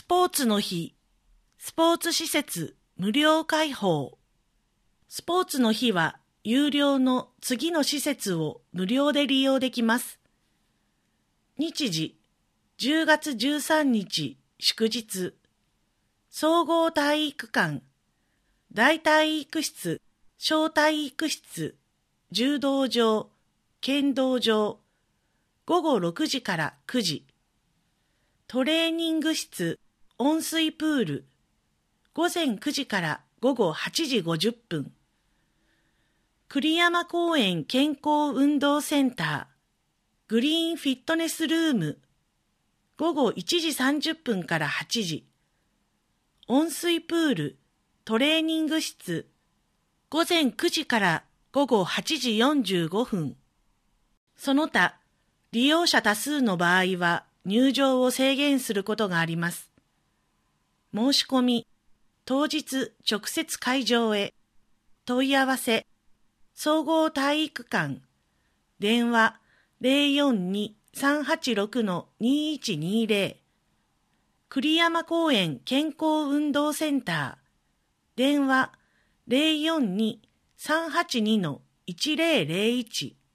ポーツの日、スポーツ施設無料開放。スポーツの日は有料の次の施設を無料で利用できます。日時、10月13日祝日、総合体育館、大体育室、小体育室、柔道場、剣道場、午後6時から9時、トレーニング室、温水プール、午前9時から午後8時50分。栗山公園健康運動センター、グリーンフィットネスルーム、午後1時30分から8時。温水プール、トレーニング室、午前9時から午後8時45分。その他、利用者多数の場合は入場を制限することがあります。申し込み、当日直接会場へ。問い合わせ、総合体育館、電話042-386-2120、栗山公園健康運動センター、電話042-382-1001